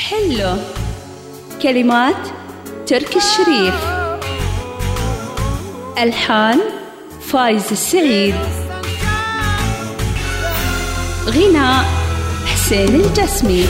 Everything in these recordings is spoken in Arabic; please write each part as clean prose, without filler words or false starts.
حلو. كلمات تركي الشريف، ألحان فايز السعيد، غناء حسين الجسمي.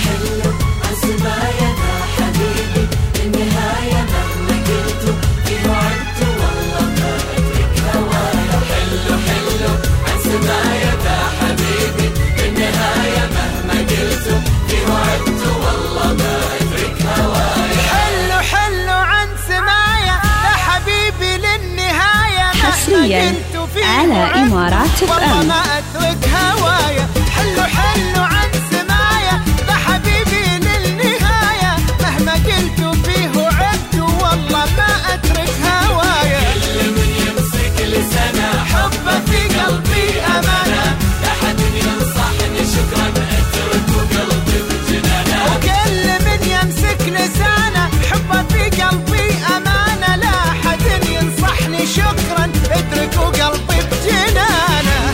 حصريا على إمارات FM. ما أترك هوايا، حلو حلو عن سمايا، ذا حبيبي للنهاية، مهما قلت فيه وعدت والله ما أترك هوايا. كل من يمسك لسانه حبه في قلبي أمانة، لا حد ينصحني شكرا أترك قلبي بجنانه. وكل من يمسك لسانه حبه في قلبي أمانة، لا حد ينصحني شكرا اتركوا قلبي بجنانه.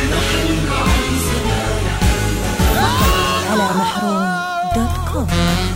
على محروم.com.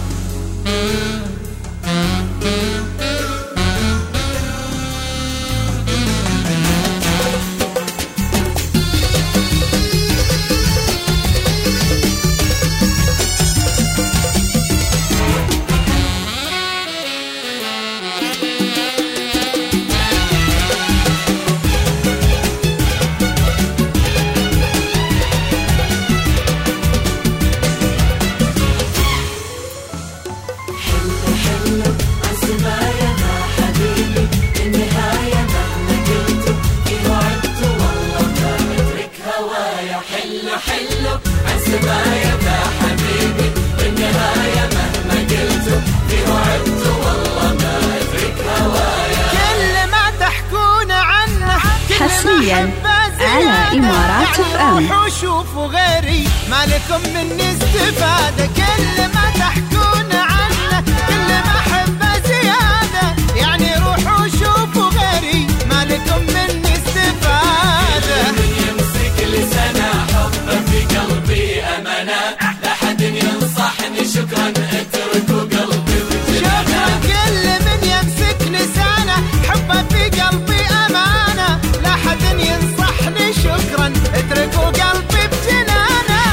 حصريا على إمارات FM. وشوفوا غيري ما لكم مني استفادة، كل ما تحكون عنه كل ما أحبه زيادة، يعني روحوا شوفوا غيري ما لكم مني استفادة. من يمسك لسانه حبه في قلبي أمانة، لا حد ينصحني شكرا اتركوا قلبي بجنانه. كل من يمسك لسانه حبه في قلبي أمانة، لا حد ينصحني شكرا اتركوا قلبي بجنانه.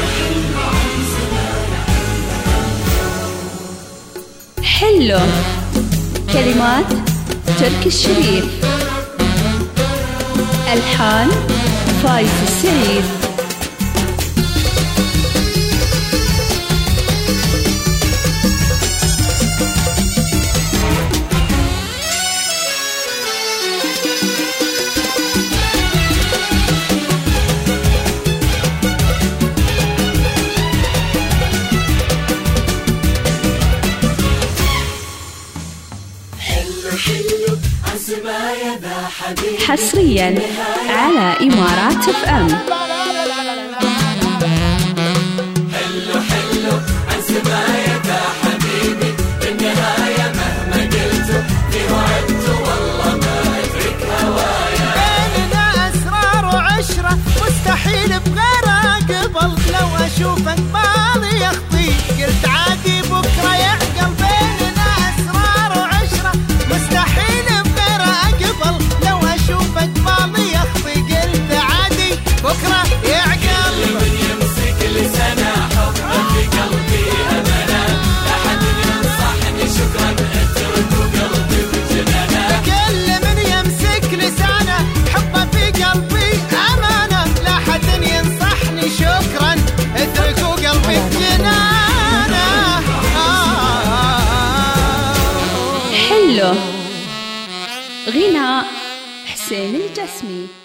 حلو. كلمات تركي الشريف، ألحان فايز السعيد. حصريا على إمارات FM. حلو حلو عن سمايا ذا حبيبي، بالنهاية مهما قلت فيه وعدت والله ما أترك هوايا. بيننا أسرار وعشرة مستحيل بغيرها قبل، لو أشوفك بالي يخطي قلت عادي بكرة يعقل. بيننا أسرار وعشرة مستحيل بغيرها قبل، لو أشوفك بالي يخطي قلت عادي بكرة يعقل. من يمسك لسانه حبه في قلبي أمانة، لا حد ينصحني شكرا اتركوا قلبي بجنانه. كل من يمسك لسانه حبه في قلبي أمانة، لا حد ينصحني شكرا اتركوا قلبي بجنانه. حلو. غناء حسين الجسمي.